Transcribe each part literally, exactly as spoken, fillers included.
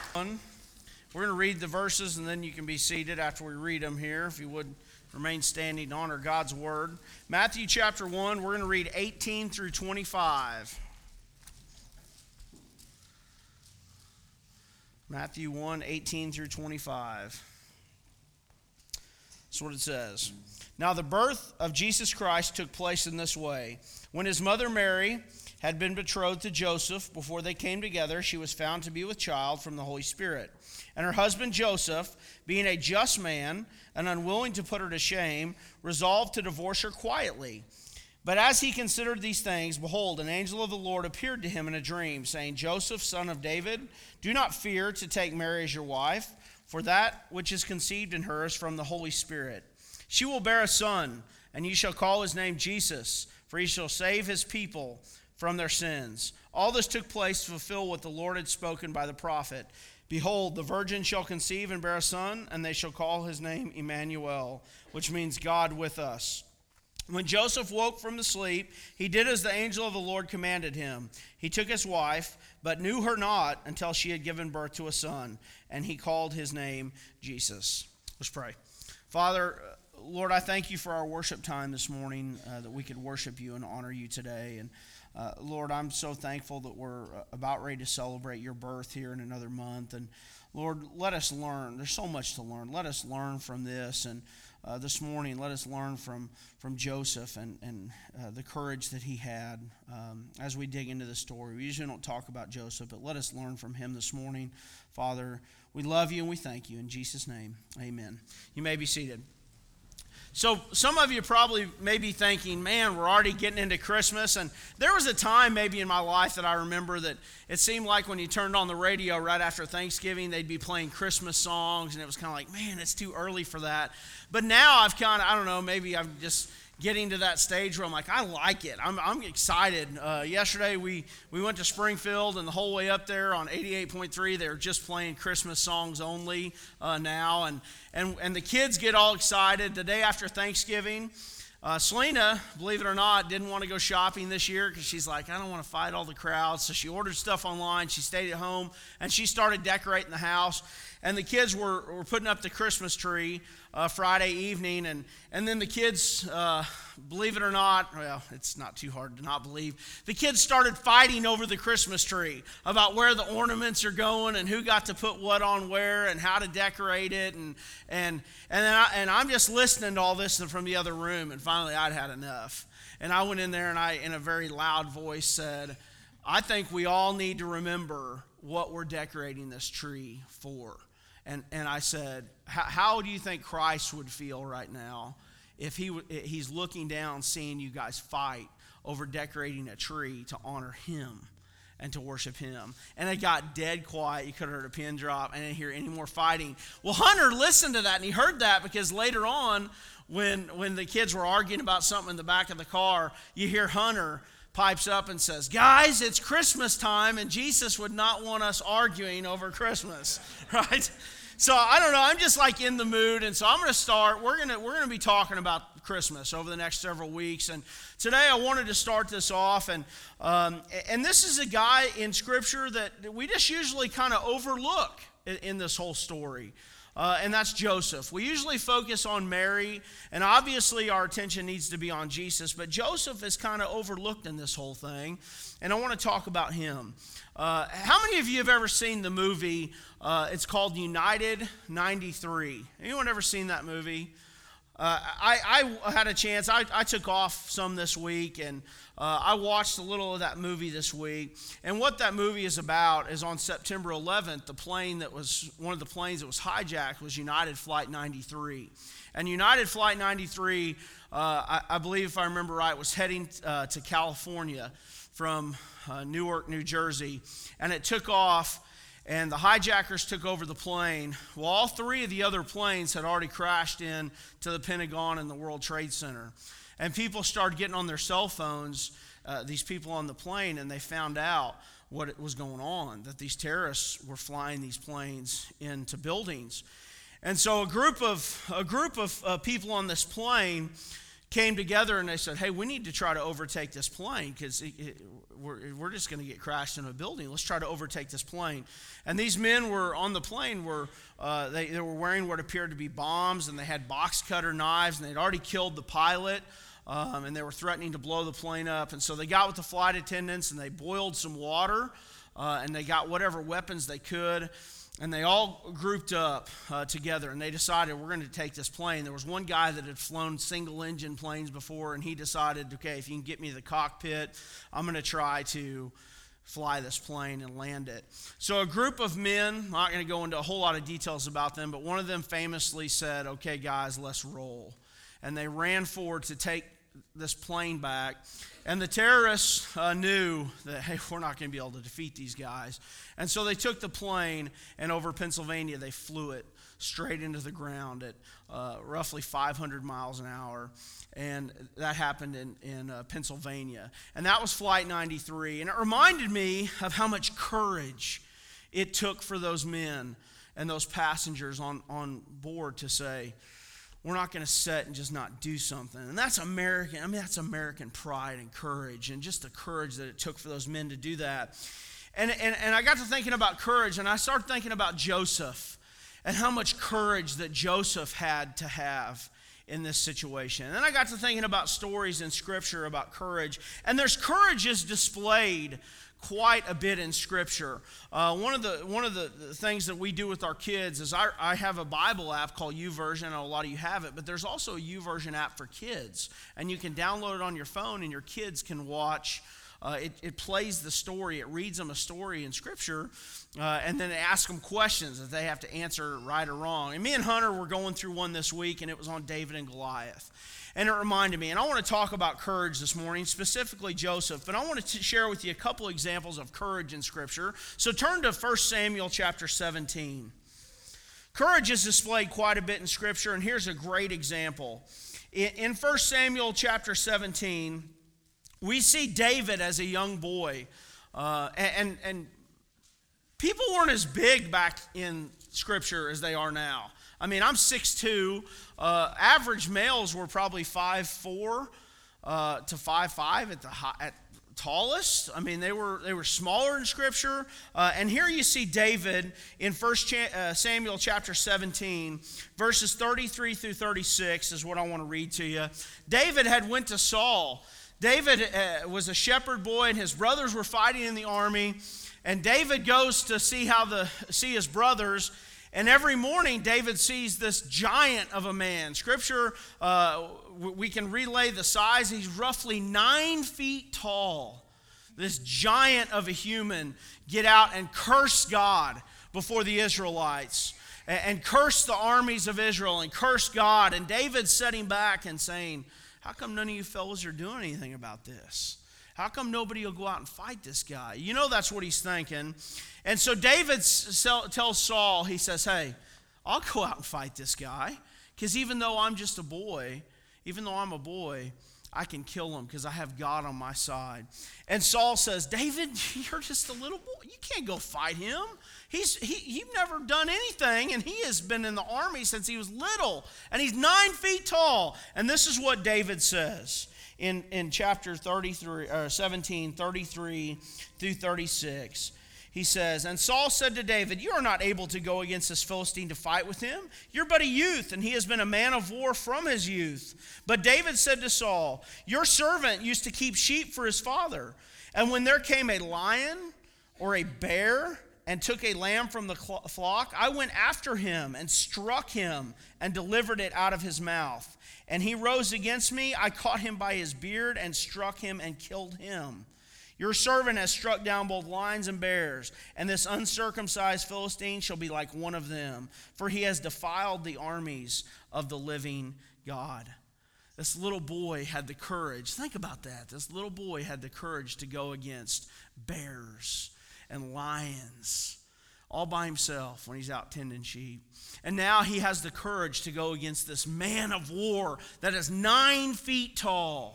We're going to read the verses and then you can be seated after we read them here. If you would remain standing to honor God's word. Matthew chapter one, we're going to read eighteen through twenty-five. Matthew one, eighteen through twenty-five. That's what it says. Now the birth of Jesus Christ took place in this way. When his mother Mary had been betrothed to Joseph, before they came together, she was found to be with child from the Holy Spirit. And her husband Joseph, being a just man and unwilling to put her to shame, resolved to divorce her quietly. But as he considered these things, behold, an angel of the Lord appeared to him in a dream, saying, Joseph, son of David, do not fear to take Mary as your wife, for that which is conceived in her is from the Holy Spirit. She will bear a son, and you shall call his name Jesus, for he shall save his people from their sins. All this took place to fulfill what the Lord had spoken by the prophet. Behold, the virgin shall conceive and bear a son, and they shall call his name Emmanuel, which means God with us. When Joseph woke from the sleep, he did as the angel of the Lord commanded him. He took his wife, but knew her not until she had given birth to a son, and he called his name Jesus. Let's pray. Father, Lord, I thank you for our worship time this morning, uh, that we could worship you and honor you today. And uh, Lord, I'm so thankful that we're about ready to celebrate your birth here in another month. And Lord, let us learn. There's so much to learn. Let us learn from this. And uh, this morning, let us learn from, from Joseph and, and uh, the courage that he had um, as we dig into the story. We usually don't talk about Joseph, but let us learn from him this morning. Father, we love you and we thank you. In Jesus' name, amen. You may be seated. So some of you probably may be thinking, man, we're already getting into Christmas. And there was a time maybe in my life that I remember that it seemed like when you turned on the radio right after Thanksgiving, they'd be playing Christmas songs. And it was kind of like, man, it's too early for that. But now I've kind of, I don't know, maybe I'm just getting to that stage where I'm like, I like it. I'm I'm excited. Uh, yesterday we, we went to Springfield, and the whole way up there on eighty-eight point three, they were just playing Christmas songs only uh, now. And, and, and the kids get all excited. The day after Thanksgiving, uh, Selena, believe it or not, didn't want to go shopping this year because she's like, I don't want to fight all the crowds. So she ordered stuff online. She stayed at home, and she started decorating the house. And the kids were, were putting up the Christmas tree uh, Friday evening. And, and then the kids, uh, believe it or not, well, it's not too hard to not believe, the kids started fighting over the Christmas tree about where the ornaments are going and who got to put what on where and how to decorate it. And and and, then I, and I'm just listening to all this from the other room. And finally I'd had enough. And I went in there and I, in a very loud voice, said, I think we all need to remember what we're decorating this tree for. And and I said, how do you think Christ would feel right now if he he's looking down, seeing you guys fight over decorating a tree to honor him and to worship him? And it got dead quiet. You could have heard a pin drop. I didn't hear any more fighting. Well, Hunter listened to that, and he heard that because later on, when when the kids were arguing about something in the back of the car, you hear Hunter pipes up and says, guys, it's Christmas time, and Jesus would not want us arguing over Christmas, right? So I don't know, I'm just like in the mood, and so I'm going to start. We're going to we're going to be talking about Christmas over the next several weeks, and today I wanted to start this off, and um, and this is a guy in Scripture that we just usually kind of overlook in, in this whole story. Uh, and that's Joseph. We usually focus on Mary, and obviously our attention needs to be on Jesus, but Joseph is kind of overlooked in this whole thing, and I want to talk about him. Uh, how many of you have ever seen the movie, uh, it's called United ninety-three? Anyone ever seen that movie? Uh, I, I had a chance, I, I took off some this week, and uh, I watched a little of that movie this week. And what that movie is about is on September eleventh, the plane that was, one of the planes that was hijacked was United Flight ninety-three. And United Flight ninety-three, uh, I, I believe if I remember right, was heading uh, to California from uh, Newark, New Jersey. And it took off, and the hijackers took over the plane. Well, all three of the other planes had already crashed in to the Pentagon and the World Trade Center. And people started getting on their cell phones, uh, these people on the plane, and they found out what was going on, that these terrorists were flying these planes into buildings. And so a group of a group of uh, people on this plane came together and they said, hey, we need to try to overtake this plane because we're, we're just going to get crashed in a building. Let's try to overtake this plane. And these men were on the plane, were uh, they, they were wearing what appeared to be bombs, and they had box cutter knives, and they'd already killed the pilot, um, and they were threatening to blow the plane up. And so they got with the flight attendants, and they boiled some water, uh, and they got whatever weapons they could. And they all grouped up uh, together, and they decided we're going to take this plane. There was one guy that had flown single-engine planes before, and he decided, okay, if you can get me to the cockpit, I'm going to try to fly this plane and land it. So a group of men, I'm not going to go into a whole lot of details about them, but one of them famously said, okay, guys, let's roll. And they ran forward to take this plane back. And the terrorists uh, knew that, hey, we're not going to be able to defeat these guys. And so they took the plane, and over Pennsylvania, they flew it straight into the ground at uh, roughly five hundred miles an hour. And that happened in, in uh, Pennsylvania. And that was Flight ninety-three. And it reminded me of how much courage it took for those men and those passengers on, on board to say, we're not going to sit and just not do something. And that's American, I mean, that's American pride and courage, and just the courage that it took for those men to do that. And, and, and I got to thinking about courage, and I started thinking about Joseph and how much courage that Joseph had to have in this situation. And then I got to thinking about stories in Scripture about courage. And there's courage is displayed quite a bit in Scripture. Uh, one of the one of the things that we do with our kids is I, I have a Bible app called YouVersion. I know a lot of you have it, but there's also a YouVersion app for kids, and you can download it on your phone, and your kids can watch. Uh, it, it plays the story. It reads them a story in Scripture, uh, and then it asks them questions that they have to answer right or wrong. And me and Hunter were going through one this week, and it was on David and Goliath. And it reminded me, and I want to talk about courage this morning, specifically Joseph, but I want to share with you a couple examples of courage in Scripture. So turn to First Samuel chapter seventeen. Courage is displayed quite a bit in Scripture, and here's a great example. In First Samuel chapter seventeen, we see David as a young boy, uh, and, and people weren't as big back in Scripture as they are now. I mean, I'm six two. Uh, average males were probably five four uh, to five five at the high, at tallest. I mean, they were they were smaller in Scripture. Uh, and here you see David in First cha- uh, Samuel chapter seventeen, verses thirty-three through thirty-six is what I want to read to you. David had went to Saul. David uh, was a shepherd boy, and his brothers were fighting in the army. And David goes to see how the see his brothers. And every morning, David sees this giant of a man. Scripture, uh, we can relay the size. He's roughly nine feet tall. This giant of a human get out and curse God before the Israelites, and, and curse the armies of Israel, and curse God. And David's sitting back and saying, how come none of you fellows are doing anything about this? How come nobody will go out and fight this guy? You know that's what he's thinking. And so David tells Saul, he says, hey, I'll go out and fight this guy, because even though I'm just a boy, even though I'm a boy, I can kill him because I have God on my side. And Saul says, David, you're just a little boy. You can't go fight him. He's he, You've never done anything, and he has been in the army since he was little, and he's nine feet tall. And this is what David says in, in chapter thirty-three, or seventeen, thirty-three through thirty-six. He says, and Saul said to David, you are not able to go against this Philistine to fight with him. You're but a youth, and he has been a man of war from his youth. But David said to Saul, your servant used to keep sheep for his father. And when there came a lion or a bear and took a lamb from the flock, I went after him and struck him and delivered it out of his mouth. And he rose against me. I caught him by his beard and struck him and killed him. Your servant has struck down both lions and bears, and this uncircumcised Philistine shall be like one of them, for he has defiled the armies of the living God. This little boy had the courage. Think about that. This little boy had the courage to go against bears and lions all by himself when he's out tending sheep. And now he has the courage to go against this man of war that is nine feet tall.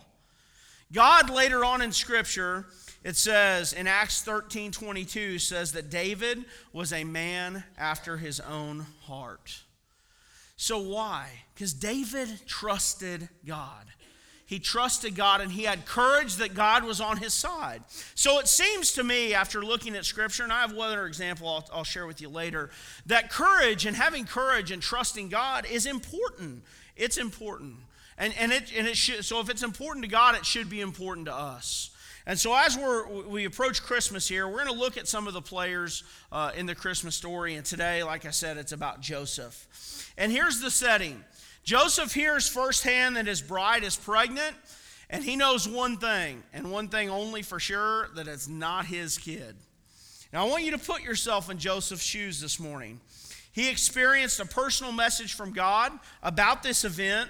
God later on in Scripture, it says in Acts thirteen twenty-two, says that David was a man after his own heart. So why? Because David trusted God. he trusted God, and he had courage that God was on his side. So it seems to me, after looking at Scripture, and I have one other example I'll, I'll share with you later, that courage and having courage and trusting God is important. It's important. And, and, it, and it should, so if it's important to God, it should be important to us. And so as we're, we approach Christmas here, we're going to look at some of the players uh, in the Christmas story. And today, like I said, it's about Joseph. And here's the setting. Joseph hears firsthand that his bride is pregnant, and he knows one thing, and one thing only for sure, that it's not his kid. Now, I want you to put yourself in Joseph's shoes this morning. He experienced a personal message from God about this event.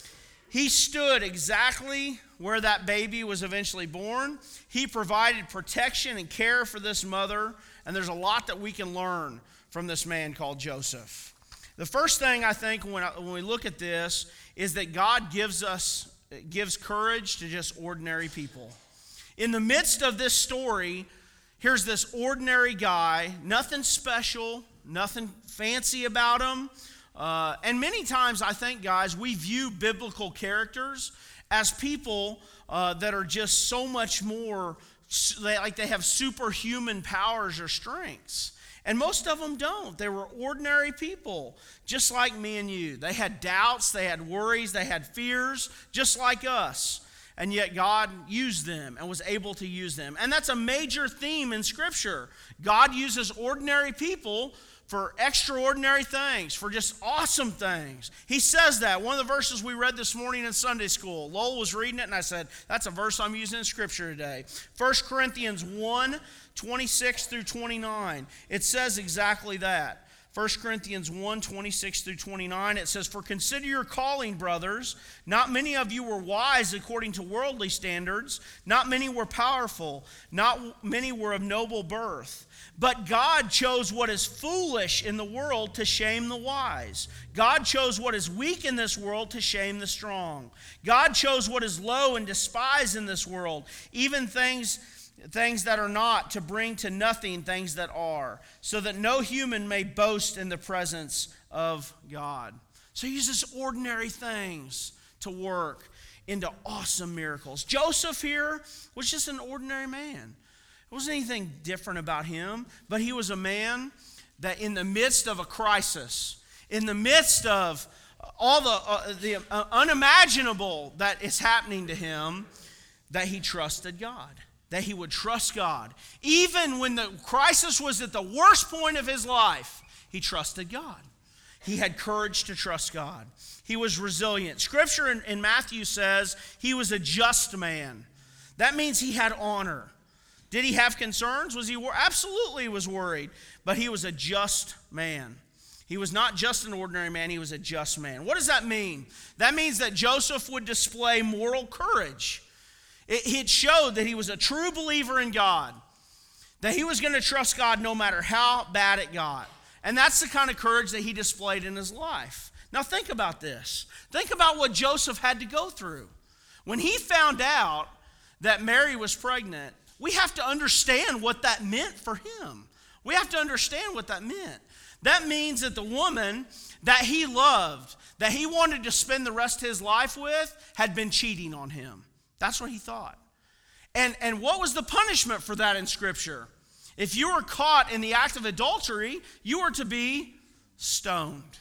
He stood exactly where that baby was eventually born. He provided protection and care for this mother, and there's a lot that we can learn from this man called Joseph. The first thing I think when, I, when we look at this is that God gives us gives courage to just ordinary people. In the midst of this story, here's this ordinary guy, nothing special, nothing fancy about him. Uh, and many times, I think, guys, we view biblical characters as people uh, that are just so much more, like they have superhuman powers or strengths. And most of them don't. They were ordinary people, just like me and you. They had doubts, they had worries, they had fears, just like us. And yet God used them and was able to use them. And that's a major theme in Scripture. God uses ordinary people for extraordinary things, for just awesome things. He says that. One of the verses we read this morning in Sunday school, Lowell was reading it, and I said, that's a verse I'm using in Scripture today. First Corinthians one, twenty-six through twenty-nine. It says exactly that. First Corinthians one, twenty-six through twenty-nine, it says, "For consider your calling, brothers. Not many of you were wise according to worldly standards. Not many were powerful. Not many were of noble birth. But God chose what is foolish in the world to shame the wise. God chose what is weak in this world to shame the strong. God chose what is low and despised in this world, even things, things that are not, to bring to nothing things that are, so that no human may boast in the presence of God." So he uses ordinary things to work into awesome miracles. Joseph here was just an ordinary man. There wasn't anything different about him, but he was a man that in the midst of a crisis, in the midst of all the, uh, the uh, unimaginable that is happening to him, that he trusted God, that he would trust God. Even when the crisis was at the worst point of his life, he trusted God. He had courage to trust God. He was resilient. Scripture in, in Matthew says he was a just man. That means he had honor. Did he have concerns? Was he wor- absolutely was worried, but he was a just man. He was not just an ordinary man, he was a just man. What does that mean? That means that Joseph would display moral courage. It, it showed that he was a true believer in God, that he was going to trust God no matter how bad it got. And that's the kind of courage that he displayed in his life. Now think about this. Think about what Joseph had to go through. When he found out that Mary was pregnant, we have to understand what that meant for him. We have to understand what that meant. That means that the woman that he loved, that he wanted to spend the rest of his life with, had been cheating on him. That's what he thought. And, and what was the punishment for that in Scripture? If you were caught in the act of adultery, you were to be stoned.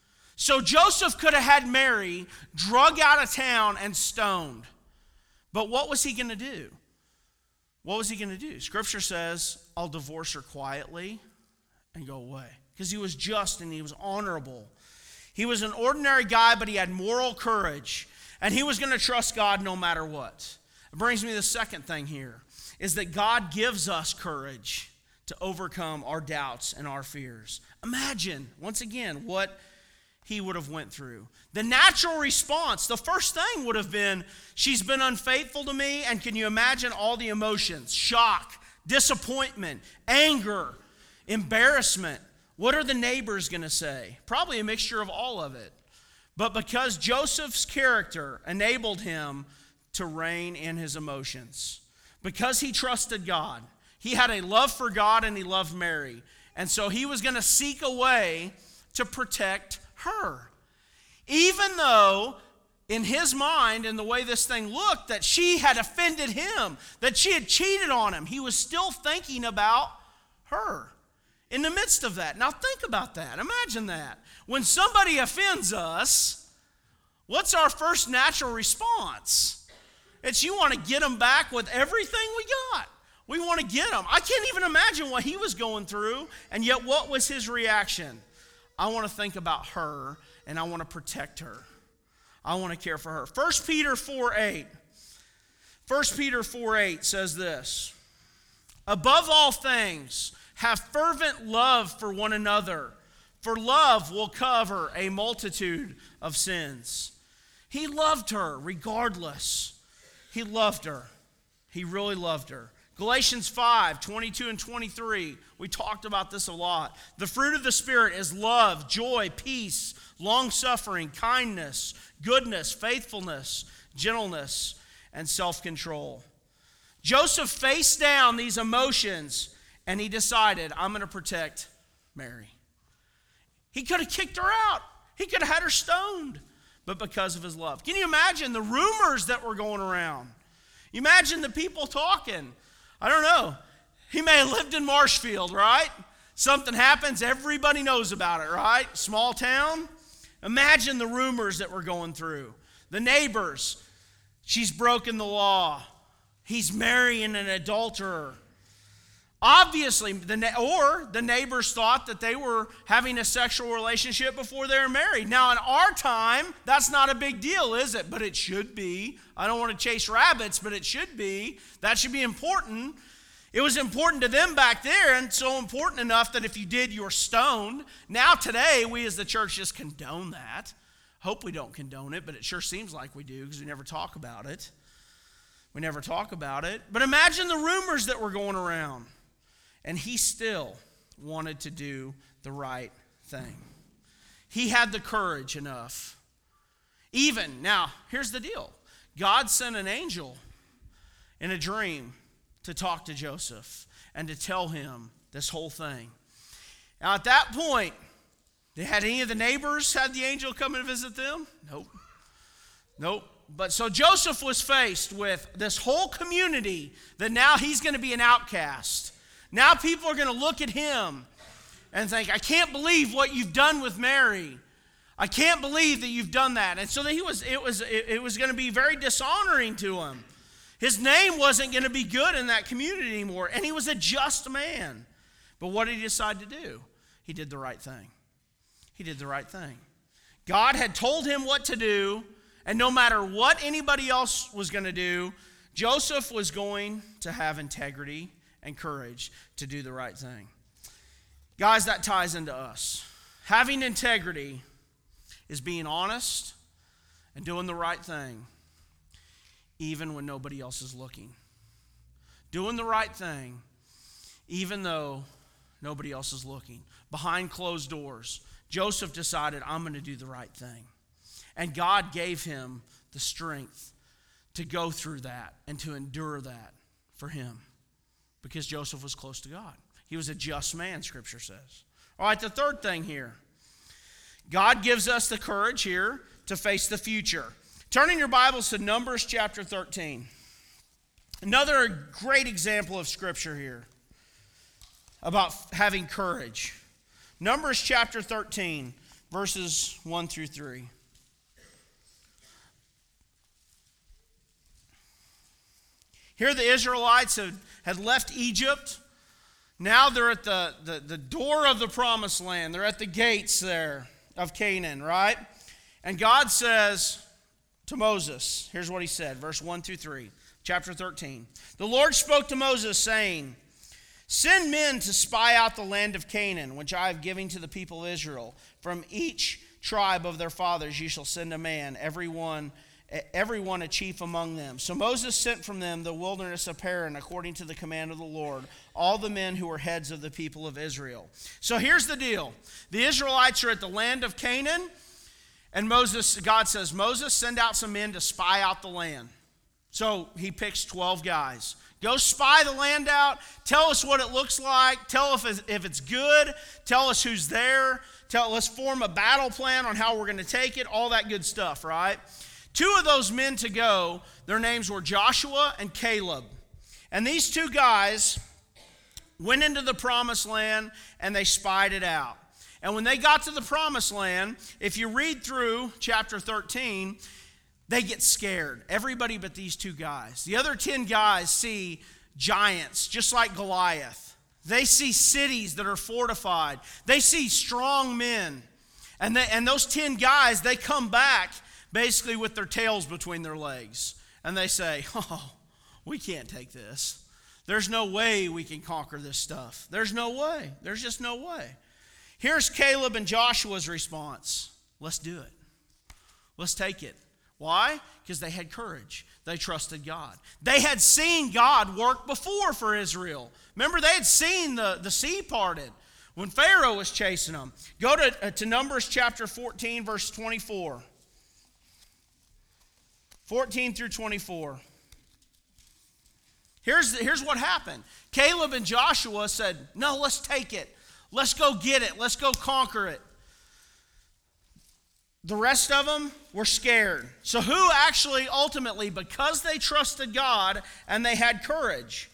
So Joseph could have had Mary drug out of town and stoned. But what was he going to do? What was he going to do? Scripture says, I'll divorce her quietly and go away. Because he was just and he was honorable. He was an ordinary guy, but he had moral courage. And he was going to trust God no matter what. It brings me to the second thing here, is that God gives us courage to overcome our doubts and our fears. Imagine, once again, what he would have went through. The natural response, the first thing would have been, she's been unfaithful to me, and can you imagine all the emotions? Shock, disappointment, anger, embarrassment. What are the neighbors going to say? Probably a mixture of all of it. But because Joseph's character enabled him to rein in his emotions, because he trusted God, he had a love for God and he loved Mary. And so he was going to seek a way to protect her. Even though in his mind, and the way this thing looked, that she had offended him, that she had cheated on him. He was still thinking about her in the midst of that. Now think about that. Imagine that. When somebody offends us, what's our first natural response? It's you want to get them back with everything we got. We want to get them. I can't even imagine what he was going through, and yet what was his reaction? I want to think about her, and I want to protect her. I want to care for her. First Peter four eight. First Peter four eight says this. Above all things, have fervent love for one another, for love will cover a multitude of sins. He loved her regardless. He loved her. He really loved her. Galatians five twenty-two and twenty-three, we talked about this a lot. The fruit of the Spirit is love, joy, peace, long-suffering, kindness, goodness, faithfulness, gentleness, and self-control. Joseph faced down these emotions, and he decided, I'm going to protect Mary. He could have kicked her out. He could have had her stoned, but because of his love. Can you imagine the rumors that were going around? You imagine the people talking. I don't know. He may have lived in Marshfield, right? Something happens, everybody knows about it, right? Small town. Imagine the rumors that were going through. The neighbors, she's broken the law. He's marrying an adulterer. Obviously, the na- or the neighbors thought that they were having a sexual relationship before they were married. Now, in our time, that's not a big deal, is it? But it should be. I don't want to chase rabbits, but it should be. That should be important. It was important to them back there, and so important enough that if you did, you were stoned. Now, today, we as the church just condone that. Hope we don't condone it, but it sure seems like we do because we never talk about it. We never talk about it. But imagine the rumors that were going around. And he still wanted to do the right thing. He had the courage enough. Even, now, here's the deal. God sent an angel in a dream to talk to Joseph and to tell him this whole thing. Now, at that point, had any of the neighbors had the angel come and visit them? Nope. Nope. But so Joseph was faced with this whole community that now he's going to be an outcast. Now people are going to look at him and think, I can't believe what you've done with Mary. I can't believe that you've done that. And so that he was, it was, it, it was going to be very dishonoring to him. His name wasn't going to be good in that community anymore. And he was a just man. But what did he decide to do? He did the right thing. He did the right thing. God had told him what to do. And no matter what anybody else was going to do, Joseph was going to have integrity and courage to do the right thing. Guys, that ties into us. Having integrity is being honest and doing the right thing, even when nobody else is looking. Doing the right thing, even though nobody else is looking. Behind closed doors, Joseph decided, I'm going to do the right thing. And God gave him the strength to go through that and to endure that for him. Because Joseph was close to God. He was a just man, Scripture says. All right, the third thing here. God gives us the courage here to face the future. Turn in your Bibles to Numbers chapter thirteen. Another great example of Scripture here about having courage. Numbers chapter thirteen, verses one through three. Here the Israelites had, had left Egypt. Now they're at the, the, the door of the promised land. They're at the gates there of Canaan, right? And God says to Moses, here's what he said, verse one through three, chapter thirteen. The Lord spoke to Moses, saying, send men to spy out the land of Canaan, which I have given to the people of Israel. From each tribe of their fathers you shall send a man, every one everyone a chief among them. So Moses sent from them the wilderness of Paran, according to the command of the Lord, all the men who were heads of the people of Israel. So here's the deal. The Israelites are at the land of Canaan, and Moses, God says, Moses, send out some men to spy out the land. So he picks twelve guys. Go spy the land out. Tell us what it looks like. Tell us if it's good. Tell us who's there. Tell, let's form a battle plan on how we're going to take it. All that good stuff, right? Two of those men to go, their names were Joshua and Caleb. And these two guys went into the promised land and they spied it out. And when they got to the promised land, if you read through chapter thirteen, they get scared. Everybody but these two guys. The other ten guys see giants, just like Goliath. They see cities that are fortified. They see strong men. And, they, and those ten guys, they come back basically with their tails between their legs. And they say, oh, we can't take this. There's no way we can conquer this stuff. There's no way. There's just no way. Here's Caleb and Joshua's response. Let's do it. Let's take it. Why? Because they had courage. They trusted God. They had seen God work before for Israel. Remember, they had seen the, the sea parted when Pharaoh was chasing them. Go to, uh, to Numbers chapter fourteen, verse twenty-four. fourteen through twenty-four. Here's, here's what happened. Caleb and Joshua said, no, let's take it. Let's go get it. Let's go conquer it. The rest of them were scared. So who actually ultimately, because they trusted God and they had courage,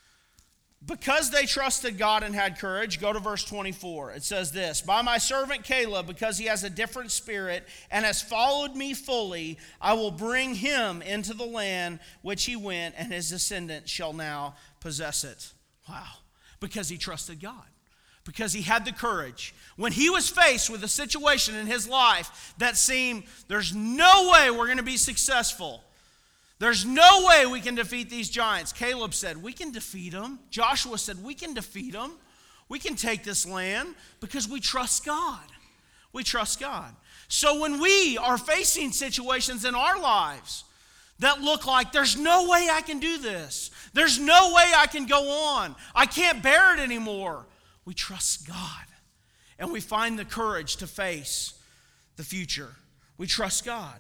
because they trusted God and had courage, go to verse twenty-four. It says this, by my servant Caleb, because he has a different spirit and has followed me fully, I will bring him into the land which he went, and his descendants shall now possess it. Wow. Because he trusted God. Because he had the courage. When he was faced with a situation in his life that seemed, there's no way we're going to be successful. There's no way we can defeat these giants. Caleb said, we can defeat them. Joshua said, we can defeat them. We can take this land because we trust God. We trust God. So when we are facing situations in our lives that look like there's no way I can do this. There's no way I can go on. I can't bear it anymore. We trust God, and we find the courage to face the future. We trust God.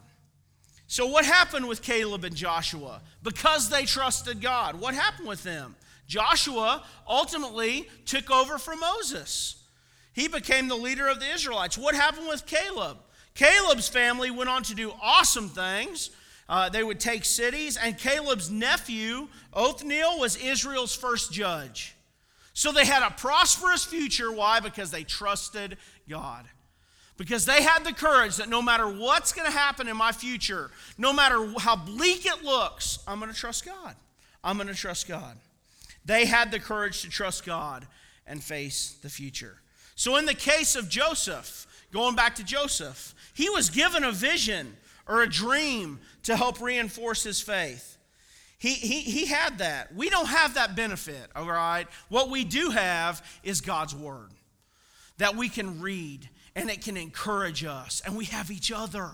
So what happened with Caleb and Joshua? Because they trusted God, what happened with them? Joshua ultimately took over from Moses. He became the leader of the Israelites. What happened with Caleb? Caleb's family went on to do awesome things. Uh, they would take cities, and Caleb's nephew, Othniel, was Israel's first judge. So they had a prosperous future. Why? Because they trusted God. Because they had the courage that no matter what's going to happen in my future, no matter how bleak it looks, I'm going to trust God. I'm going to trust God. They had the courage to trust God and face the future. So in the case of Joseph, going back to Joseph, he was given a vision or a dream to help reinforce his faith. He, he, he had that. We don't have that benefit, all right? What we do have is God's word that we can read, and it can encourage us. And we have each other.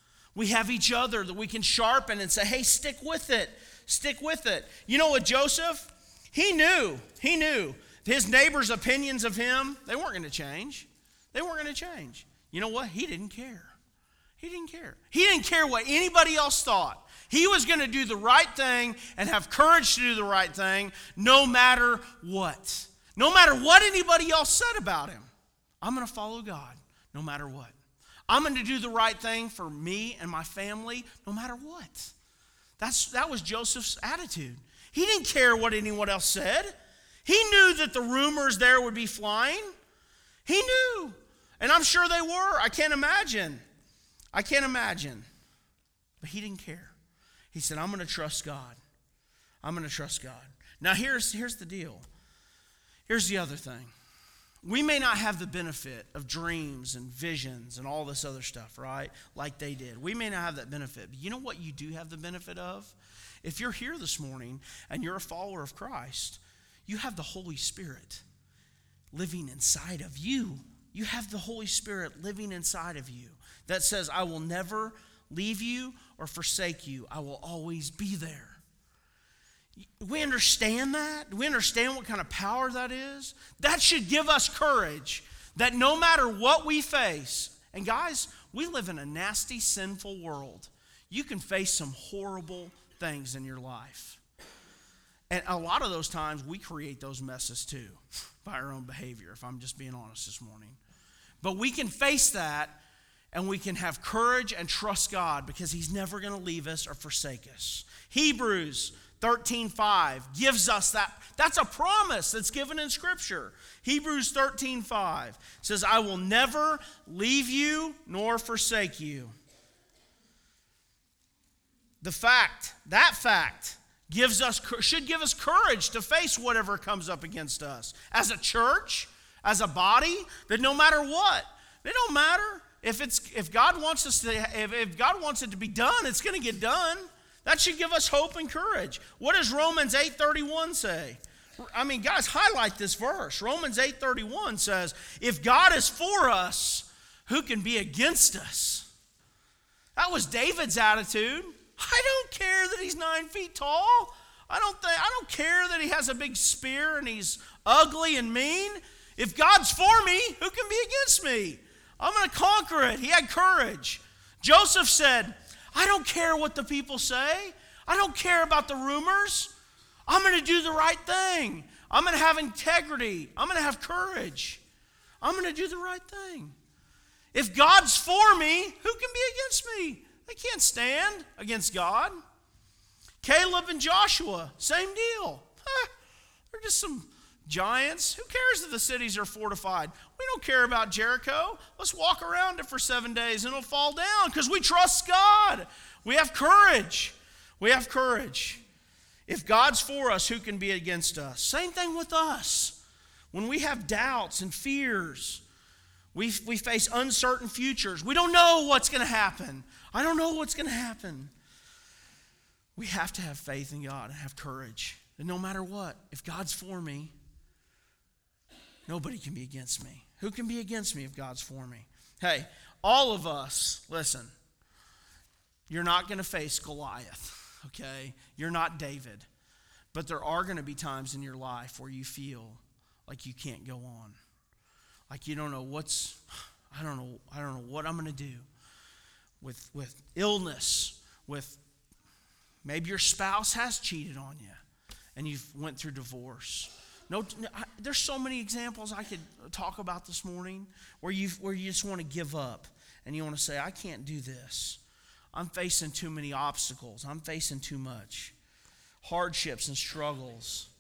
We have each other that we can sharpen and say, hey, stick with it. Stick with it. You know what, Joseph? He knew. He knew. His neighbors' opinions of him, they weren't going to change. They weren't going to change. You know what? He didn't care. He didn't care. He didn't care what anybody else thought. He was going to do the right thing and have courage to do the right thing no matter what. No matter what anybody else said about him. I'm going to follow God no matter what. I'm going to do the right thing for me and my family no matter what. That's, that was Joseph's attitude. He didn't care what anyone else said. He knew that the rumors there would be flying. He knew. And I'm sure they were. I can't imagine. I can't imagine. But he didn't care. He said, I'm going to trust God. I'm going to trust God. Now, here's, here's the deal. Here's the other thing. We may not have the benefit of dreams and visions and all this other stuff, right? Like they did. We may not have that benefit. But you know what you do have the benefit of? If you're here this morning and you're a follower of Christ, you have the Holy Spirit living inside of you. You have the Holy Spirit living inside of you that says, I will never leave you or forsake you. I will always be there. We understand that? Do we understand what kind of power that is? That should give us courage that no matter what we face, and guys, we live in a nasty, sinful world. You can face some horrible things in your life. And a lot of those times we create those messes too by our own behavior, if I'm just being honest this morning. But we can face that And we can have courage and trust God because he's never going to leave us or forsake us. Hebrews thirteen five gives us that. That's a promise that's given in Scripture. Hebrews thirteen five says, I will never leave you nor forsake you. The fact, that fact, gives us should give us courage to face whatever comes up against us. As a church, as a body, that no matter what, it don't matter. If it's if God wants us to if, if God wants it to be done, it's going to get done. That should give us hope and courage. What does Romans eight thirty-one say? I mean, guys, highlight this verse. Romans eight thirty-one says, if God is for us, who can be against us? That was David's attitude. I don't care that he's nine feet tall. I don't think I don't care that he has a big spear and he's ugly and mean. If God's for me, who can be against me? I'm going to conquer it. He had courage. Joseph said, I don't care what the people say. I don't care about the rumors. I'm going to do the right thing. I'm going to have integrity. I'm going to have courage. I'm going to do the right thing. If God's for me, who can be against me? They can't stand against God. Caleb and Joshua, same deal. Huh, they're just some giants. Who cares if the cities are fortified? We don't care about Jericho. Let's walk around it for seven days and it'll fall down because we trust God. We have courage. We have courage. If God's for us, who can be against us? Same thing with us. When we have doubts and fears, we, we face uncertain futures. We don't know what's going to happen. I don't know what's going to happen. We have to have faith in God and have courage. And no matter what, if God's for me, nobody can be against me. Who can be against me if God's for me? Hey, all of us, listen, you're not going to face Goliath, okay? You're not David. But there are going to be times in your life where you feel like you can't go on. Like you don't know what's, I don't know, I don't know what I'm going to do with, with illness, with maybe your spouse has cheated on you and you've went through divorce. No, there's so many examples I could talk about this morning where you where you just want to give up and you want to say, I can't do this. I'm facing too many obstacles. I'm facing too much. Hardships and struggles.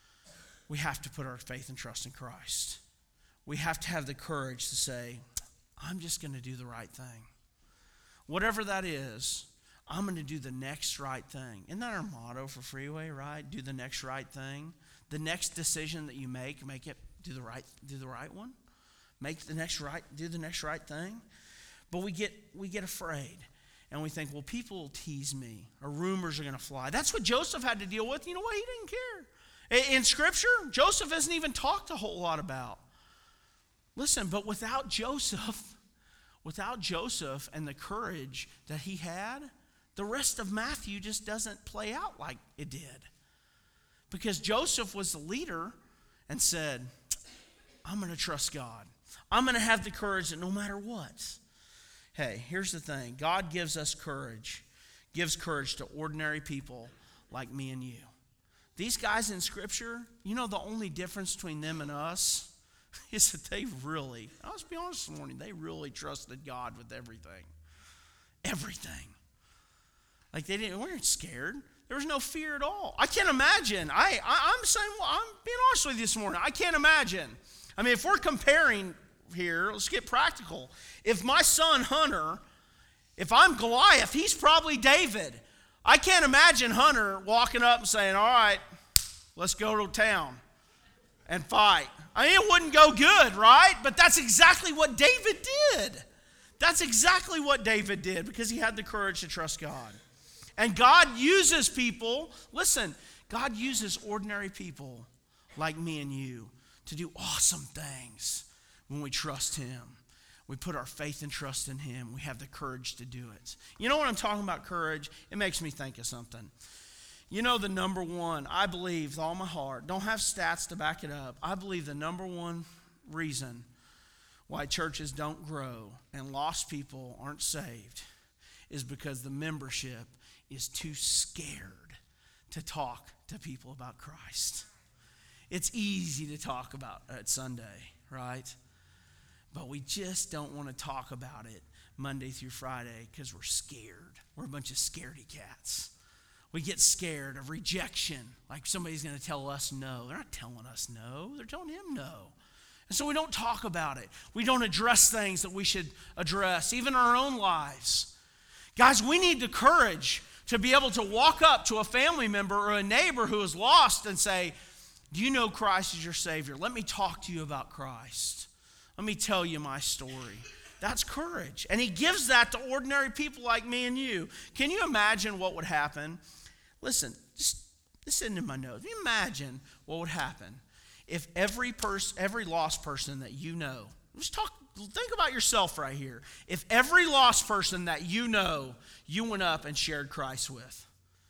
We have to put our faith and trust in Christ. We have to have the courage to say, I'm just going to do the right thing. Whatever that is, I'm going to do the next right thing. Isn't that our motto for Freeway, right? Do the next right thing. The next decision that you make, make it do the right, do the right one. Make the next right, do the next right thing. But we get we get afraid. And we think, well, people will tease me, or rumors are going to fly. That's what Joseph had to deal with. You know what? He didn't care. In Scripture, Joseph isn't even talked a whole lot about. Listen, but without Joseph, without Joseph and the courage that he had, the rest of Matthew just doesn't play out like it did. Because Joseph was the leader and said, I'm going to trust God. I'm going to have the courage that no matter what. Hey, here's the thing. God gives us courage, gives courage to ordinary people like me and you. These guys in Scripture, you know the only difference between them and us is that they really, I'll just be honest this morning, they really trusted God with everything. Everything. Like they didn't, weren't scared. There was no fear at all. I can't imagine. I, I, I'm saying, well, I'm being honest with you this morning. I can't imagine. I mean, if we're comparing here, let's get practical. If my son Hunter, if I'm Goliath, he's probably David. I can't imagine Hunter walking up and saying, all right, let's go to town and fight. I mean, it wouldn't go good, right? But that's exactly what David did. That's exactly what David did because he had the courage to trust God. And God uses people, listen, God uses ordinary people like me and you to do awesome things when we trust Him. We put our faith and trust in Him. We have the courage to do it. You know what I'm talking about, courage? It makes me think of something. You know the number one, I believe with all my heart, don't have stats to back it up, I believe the number one reason why churches don't grow and lost people aren't saved is because the membership is too scared to talk to people about Christ. It's easy to talk about at Sunday, right? But we just don't want to talk about it Monday through Friday because we're scared. We're a bunch of scaredy cats. We get scared of rejection, like somebody's going to tell us no. They're not telling us no. They're telling him no. And so we don't talk about it. We don't address things that we should address, even in our own lives. Guys, we need the courage to be able to walk up to a family member or a neighbor who is lost and say, do you know Christ is your Savior? Let me talk to you about Christ. Let me tell you my story. That's courage. And he gives that to ordinary people like me and you. Can you imagine what would happen? Listen, just listen to my notes. Can you imagine what would happen if every person, every lost person that you know, just talk, think about yourself right here. If every lost person that you know, you went up and shared Christ with.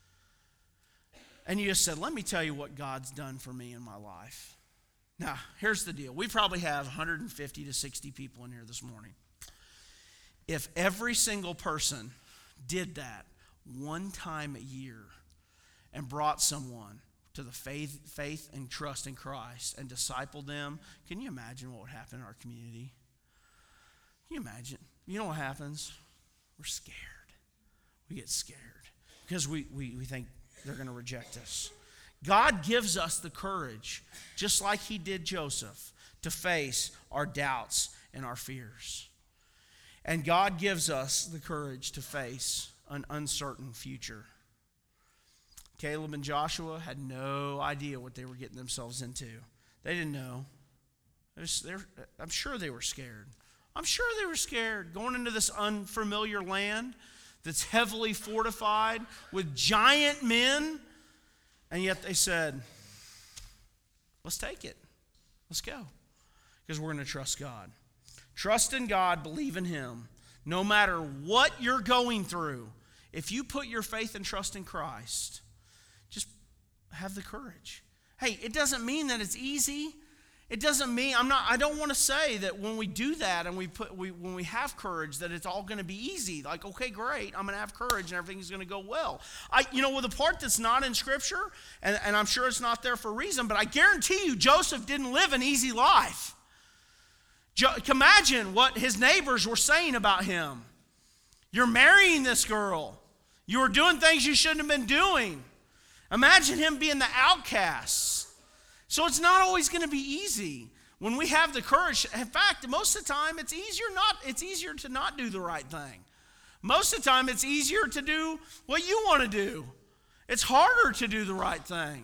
And you just said, let me tell you what God's done for me in my life. Now, here's the deal. We probably have one hundred fifty to sixty people in here this morning. If every single person did that one time a year and brought someone to the faith, faith and trust in Christ and discipled them, can you imagine what would happen in our community? Can you imagine? You know what happens? We're scared. We get scared because we, we, we think they're going to reject us. God gives us the courage, just like he did Joseph, to face our doubts and our fears. And God gives us the courage to face an uncertain future. Caleb and Joshua had no idea what they were getting themselves into. They didn't know. I'm sure they were scared. I'm sure they were scared going into this unfamiliar land that's heavily fortified with giant men. And yet they said, let's take it. Let's go. Because we're going to trust God. Trust in God, believe in him. No matter what you're going through, if you put your faith and trust in Christ, just have the courage. Hey, it doesn't mean that it's easy. It doesn't mean, I'm not, I don't want to say that when we do that and we put, we, when we have courage that it's all going to be easy. Like, okay, great, I'm going to have courage and everything's going to go well. I, you know, with the part that's not in Scripture, and, and I'm sure it's not there for a reason, but I guarantee you Joseph didn't live an easy life. Jo- imagine what his neighbors were saying about him. You're marrying this girl. You were doing things you shouldn't have been doing. Imagine him being the outcast. So it's not always going to be easy. When we have the courage, in fact, most of the time it's easier not it's easier to not do the right thing. Most of the time it's easier to do what you want to do. It's harder to do the right thing.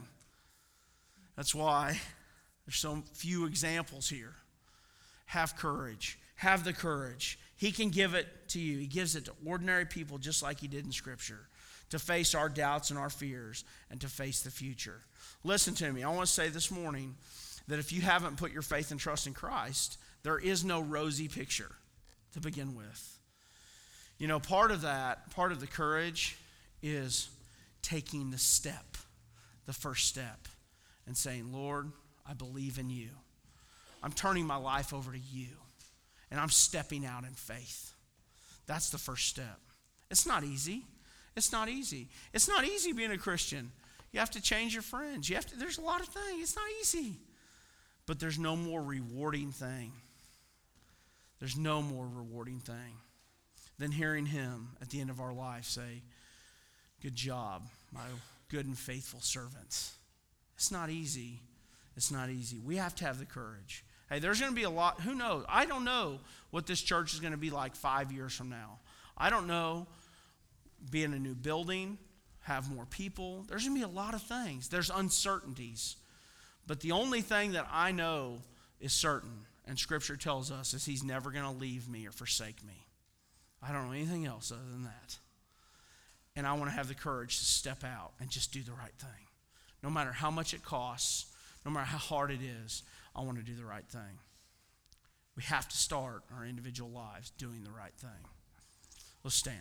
That's why there's so few examples here. Have courage. Have the courage. He can give it to you. He gives it to ordinary people just like he did in Scripture, to face our doubts and our fears and to face the future. Listen to me. I want to say this morning that if you haven't put your faith and trust in Christ, there is no rosy picture to begin with. You know, part of that, part of the courage is taking the step, the first step, and saying, Lord, I believe in you. I'm turning my life over to you, and I'm stepping out in faith. That's the first step. It's not easy. It's not easy. It's not easy being a Christian. You have to change your friends. You have to. There's a lot of things. It's not easy. But there's no more rewarding thing. There's no more rewarding thing than hearing him at the end of our life say, good job, my good and faithful servants. It's not easy. It's not easy. We have to have the courage. Hey, there's going to be a lot. Who knows? I don't know what this church is going to be like five years from now. I don't know. Be in a new building, have more people. There's going to be a lot of things. There's uncertainties. But the only thing that I know is certain, and Scripture tells us, is he's never going to leave me or forsake me. I don't know anything else other than that. And I want to have the courage to step out and just do the right thing. No matter how much it costs, no matter how hard it is, I want to do the right thing. We have to start our individual lives doing the right thing. Let's stand.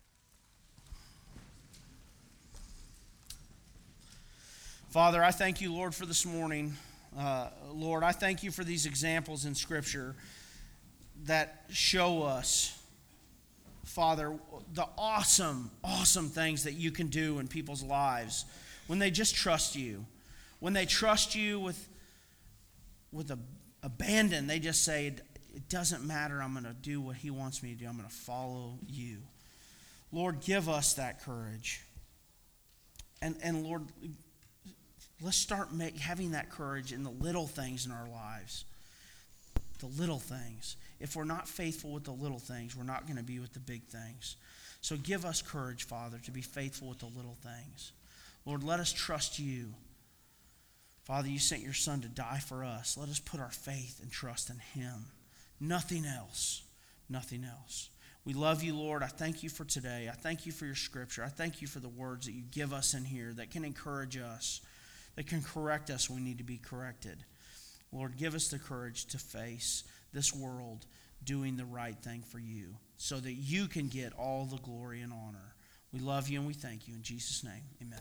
Father, I thank you, Lord, for this morning. Uh, Lord, I thank you for these examples in Scripture that show us, Father, the awesome, awesome things that you can do in people's lives when they just trust you. When they trust you with, with a, abandon, they just say, it doesn't matter. I'm going to do what he wants me to do. I'm going to follow you. Lord, give us that courage. And, and Lord, let's start make, having that courage in the little things in our lives. The little things. If we're not faithful with the little things, we're not going to be with the big things. So give us courage, Father, to be faithful with the little things. Lord, let us trust you. Father, you sent your Son to die for us. Let us put our faith and trust in him. Nothing else. Nothing else. We love you, Lord. I thank you for today. I thank you for your scripture. I thank you for the words that you give us in here that can encourage us, that can correct us when we need to be corrected. Lord, give us the courage to face this world doing the right thing for you so that you can get all the glory and honor. We love you and we thank you. In Jesus' name, amen.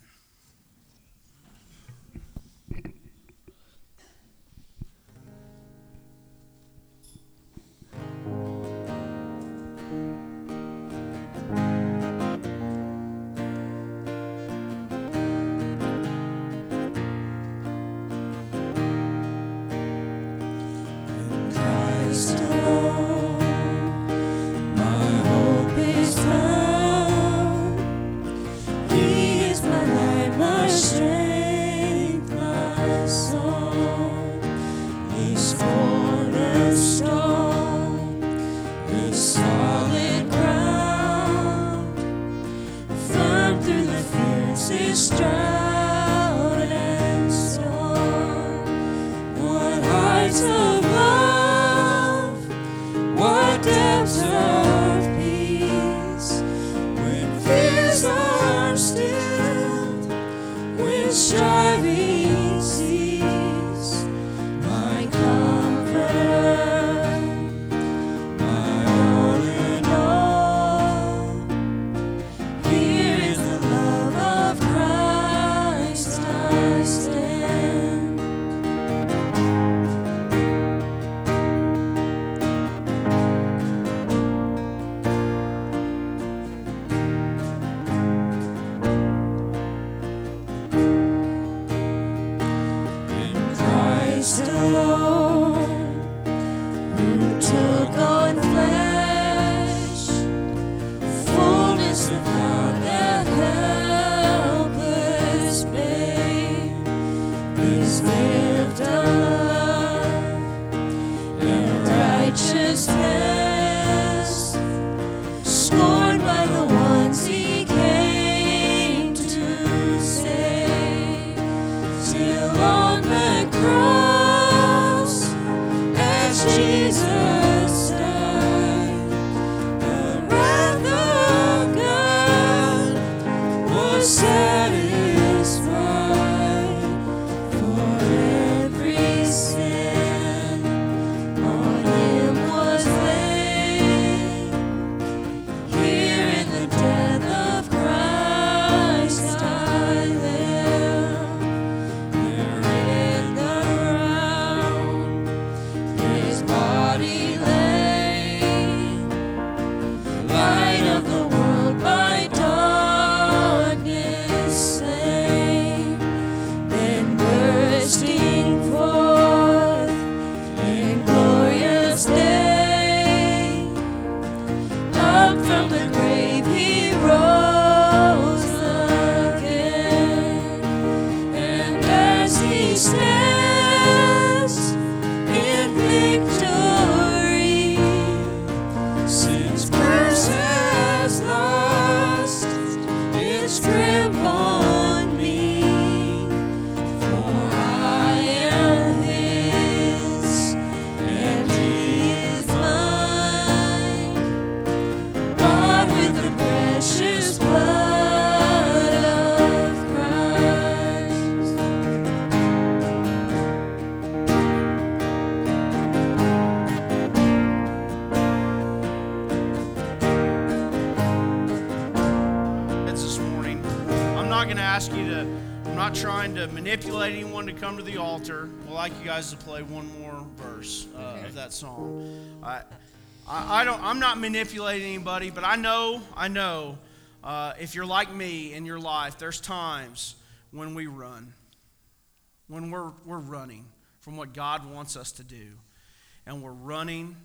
Manipulate anyone to come to the altar. We'd like you guys to play one more verse uh, of that song. I, I, I don't. I'm not manipulating anybody, but I know. I know. Uh, if you're like me in your life, there's times when we run, when we're we're running from what God wants us to do, and we're running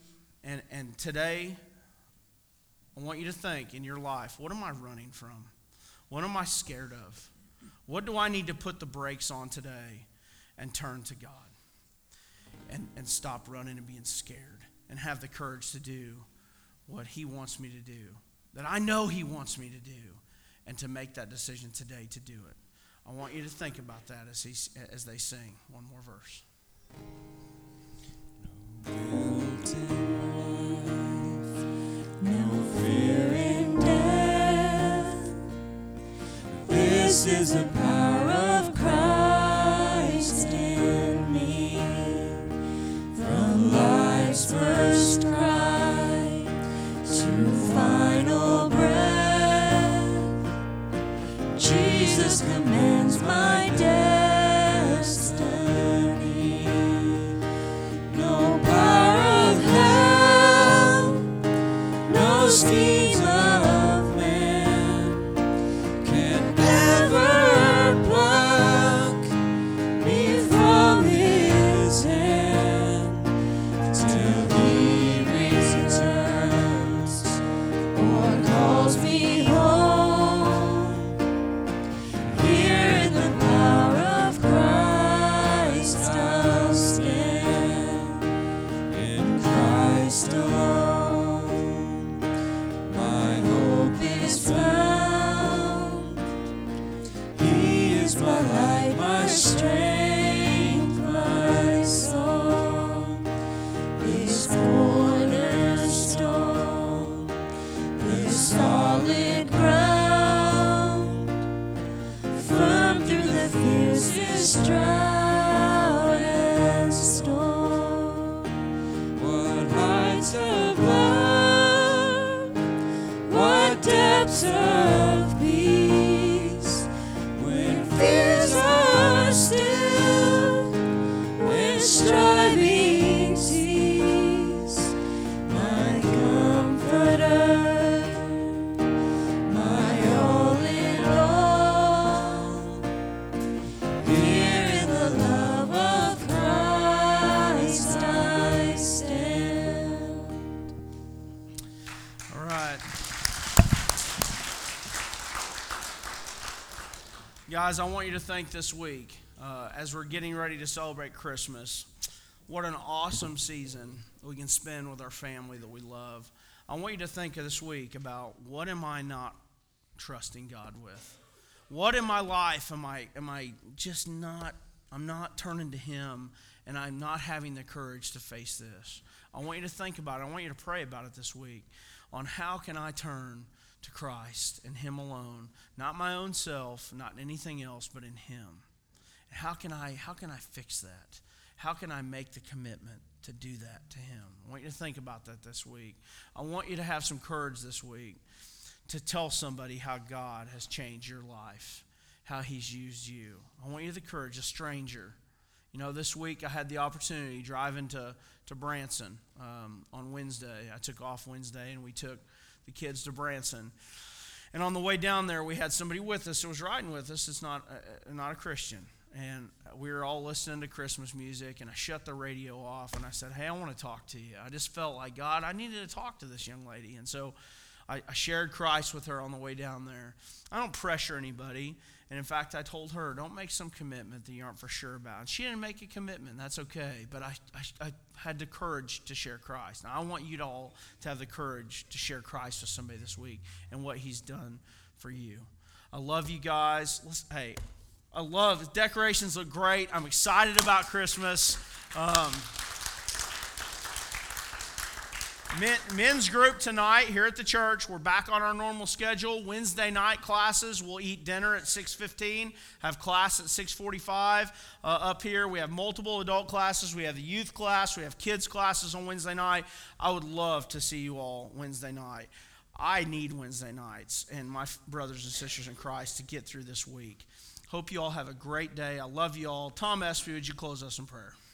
And, and today, I want you to think in your life, what am I running from? What am I scared of? What do I need to put the brakes on today and turn to God? And, and stop running and being scared and have the courage to do what He wants me to do, that I know He wants me to do, and to make that decision today to do it. I want you to think about that as, he, as they sing one more verse. No fear in death. This is the power of Christ in me. From life's first cry to final breath, Jesus commands my destiny. No power of hell, no schemes of man can ever pluck me from His hand till He returns or calls me home. Here in the power of Christ I'll stand, in Christ alone my hope is found. He is my light, my strength, my song, His cornerstone, His solid ground, firm through the fiercest drought and storm. What heights of love, what depths of peace, when fears are still, when striving cease. My comforter, my all in all, here in the love of Christ I stand. All right. Guys, I want you to think this week, uh, as we're getting ready to celebrate Christmas, what an awesome season we can spend with our family that we love. I want you to think this week about, what am I not trusting God with? What in my life am I am I just not, I'm not turning to Him, and I'm not having the courage to face this? I want you to think about it. I want you to pray about it this week on how can I turn to Christ and Him alone, not my own self, not anything else, but in Him. How can I how can I fix that? How can I make the commitment to do that to Him? I want you to think about that this week. I want you to have some courage this week to tell somebody how God has changed your life, how He's used you. I want you the courage, a stranger. You know, this week I had the opportunity driving to, to Branson um, on Wednesday. I took off Wednesday, and we took the kids to Branson. And on the way down there, we had somebody with us that was riding with us. It's not a, not a Christian. And we were all listening to Christmas music, and I shut the radio off, and I said, hey, I want to talk to you. I just felt like, God, I needed to talk to this young lady. And so I, I shared Christ with her on the way down there. I don't pressure anybody. And in fact, I told her, don't make some commitment that you aren't for sure about. And she didn't make a commitment. That's okay. But I, I, I had the courage to share Christ. Now, I want you to all to have the courage to share Christ with somebody this week and what He's done for you. I love you guys. Listen, hey, I love the decorations look great. I'm excited about Christmas. Um, Men, men's group tonight here at the church. We're back on our normal schedule. Wednesday night classes. We'll eat dinner at six fifteen. Have class at six forty-five. Uh, up here, we have multiple adult classes. We have the youth class. We have kids classes on Wednesday night. I would love to see you all Wednesday night. I need Wednesday nights and my brothers and sisters in Christ to get through this week. Hope you all have a great day. I love you all. Tom Espy, would you close us in prayer?